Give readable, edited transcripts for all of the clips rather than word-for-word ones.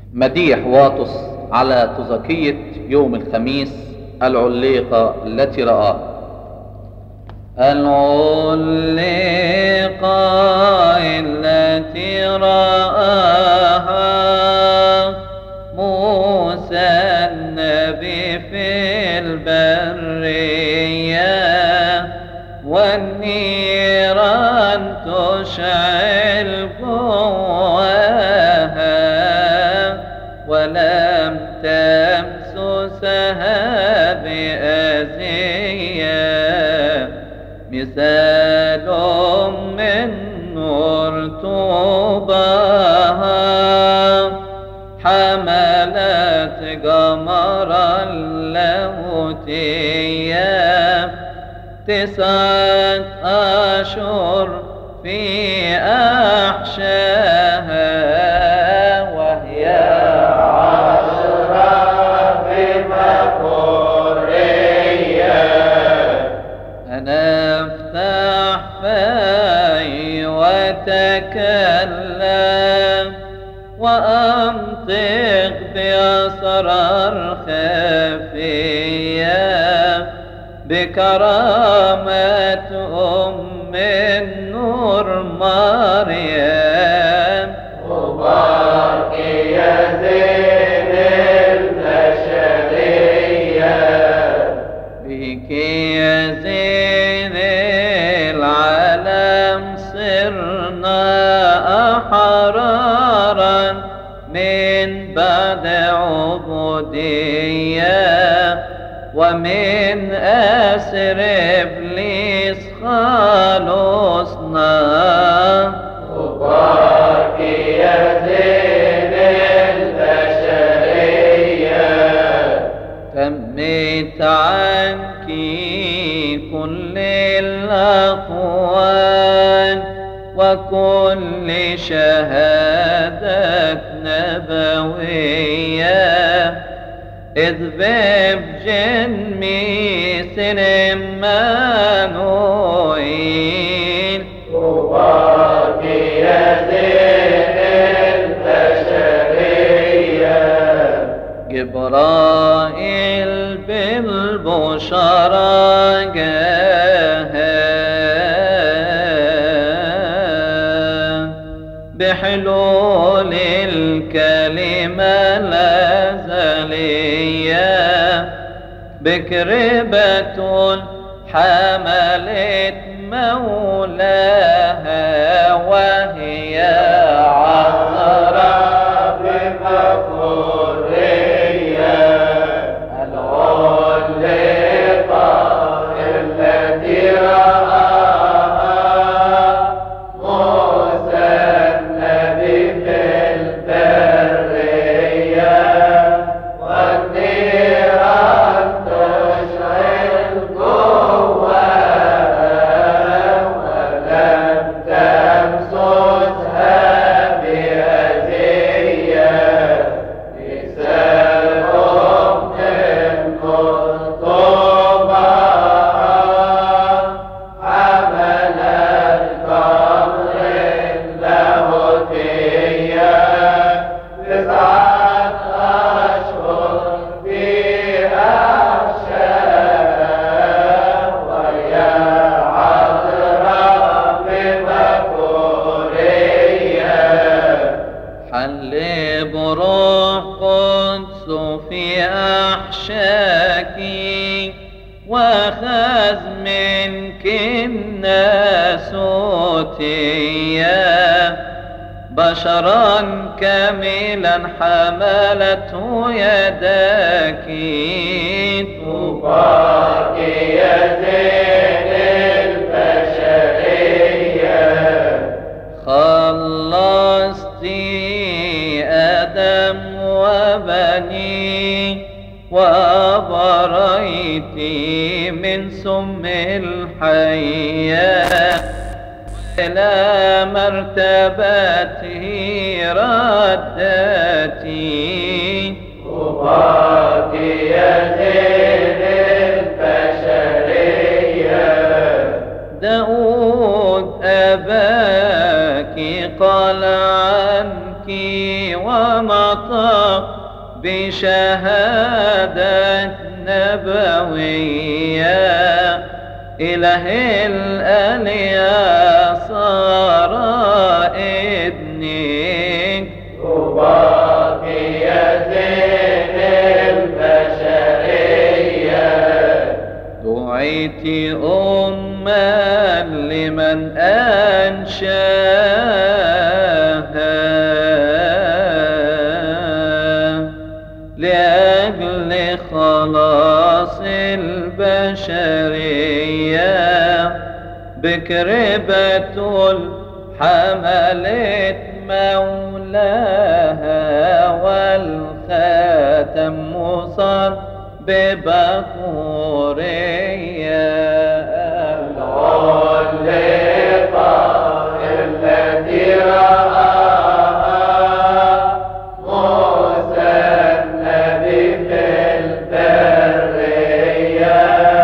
مديح واطس على تزكية يوم الخميس العليقة التي رآها. العليقة التي رآها موسى النبي في البرية، والنيران تشعل جواها ولم تمسسها بأذية، مثال من نور طوباها حملت قمر اللاهوتية 9 أشهر في أحشاها، وهي 10 بمقرية. أنا افتح فاي وتكلم وأنطق بأسرار خفية، بكرامة أم النور مريم. مبارك يا زين البشرية، بك يا زين العالم صرنا أحرارا من بعد عبودية، ومن أسر إبليس خلصنا. مبارك يا زين البشرية، تمت عنك كل الأقوال وكل شهادة نبوية، إذ ببجن مثل إمانوئيل. مبارك يا زين البشرية، جبرائيل بالبشرى جاها بحلول الكلمة الأزلية، بكربة حملت مولاها، وهي عذراء بمقرية. العليقة التي رآها موسى النبي في البرية، والنيران تشعل جواها ولم تمسسها بأذية، مثال من قطبها حملت قمر اللاهوتية 9 أشهر في أحشاها، وهي عذراء بمقرية. حل بروح قدس في أحشاك، وأخذ منك الناسوتية، بشرا كاملا حملته يداك. مبارك يا زين البشرية، خلصتي آدم وبنيه، وأبريتي من سم الحياة، إلى مرتبته ردتي. مبارك يا زين البشرية، داود أباك قال عنك ونطق بشهادة نبوية إله الآلهة صار ابنك طوباك يا زين البشرية دعيت أما لمن أنشاها لأجل خلاص البشرية بكربة حملت مولاها والخاتم مصر ببخورية العلقة التي رآها موسى النبي في البرية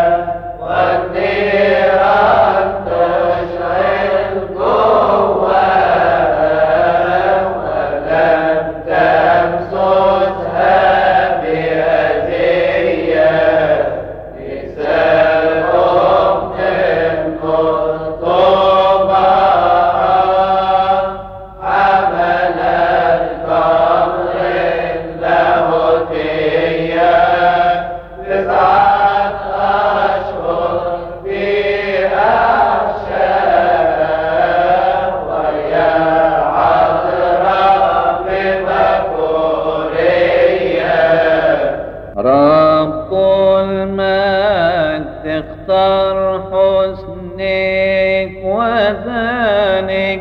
والنيران تشعل جواها ولم تمسسها بأذية نساء الخطوبة حملت قمر لاهوتية 9 أشهر في أحشاء وهي عذراء ببكورية رب المجد اختار حسنك وذلك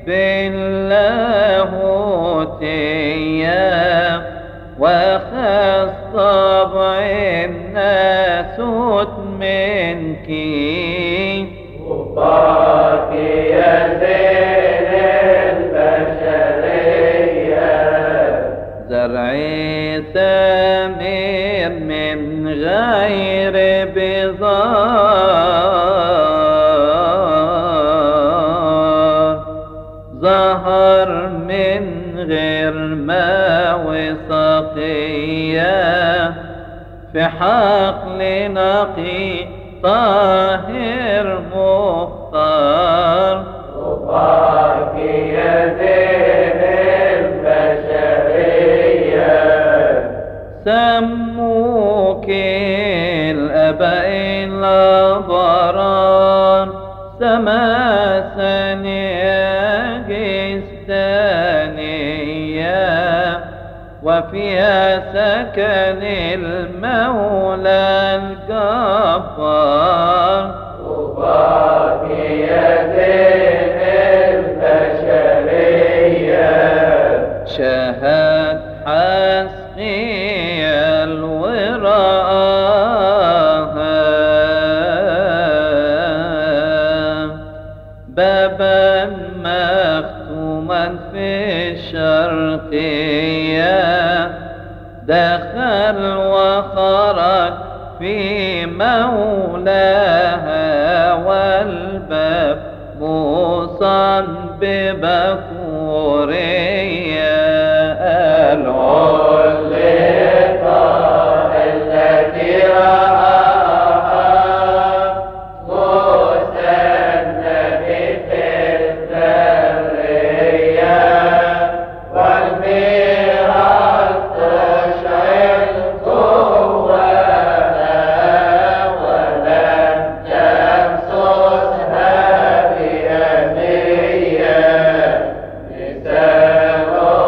باللاهوتية وخص طبع الناسوت منك طوباك يا زين البشرية زرعي ثمير من غير بذار ظهر من غير ما وسقية في حقل نقي طاهر مختار طوباك يا زين البشرية سموك الآباء الأبرار سماسنية جستانية وفيها سكن المولى الجبار طوباك يا زين البشرية شهد حسقيال وراءها بابا مختوما في الشرقية دخل وخرج في مولاها والباب موصى ببكورية العلقة التي رآها موسى النبي في البرية والميراث تشعل قواها ولم تمسسها بأذية نساء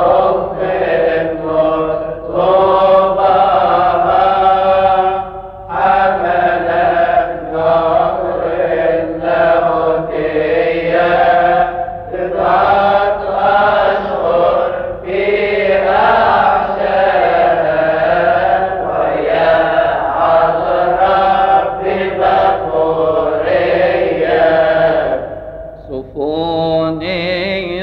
صفوني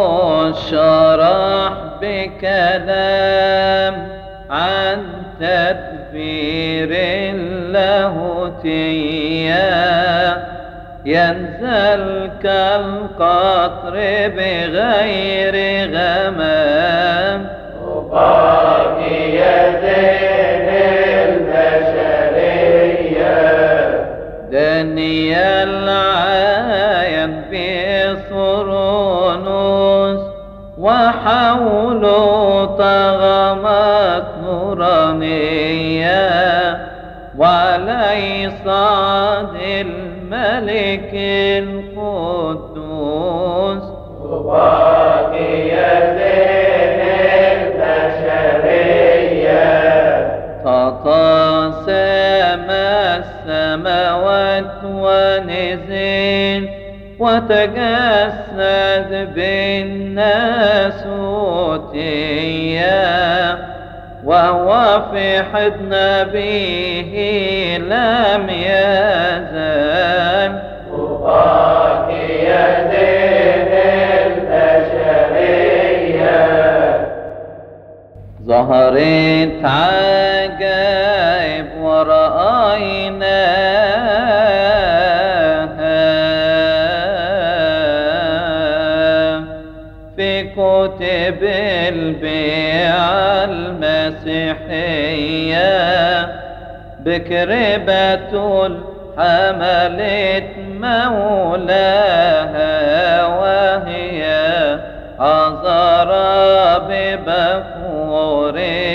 شرح بكلام عن تدبير اللاهوتية ينزل كالقطر بغير غمام باقية زين البشرية دانيال عاين بصرونوس وحوله طغمات نورانية وعلى صعد الملك القدوس باقية زين البشرية تقاسم السماوات ونزل وتجسد بالناسوتية وهو في حضن به لم يزال باقية زين البشرية ظهرت عجائب ورأيناها في كتب البيعة المسيحية بكر بتول حملت مولاها وهي عذرا ببخور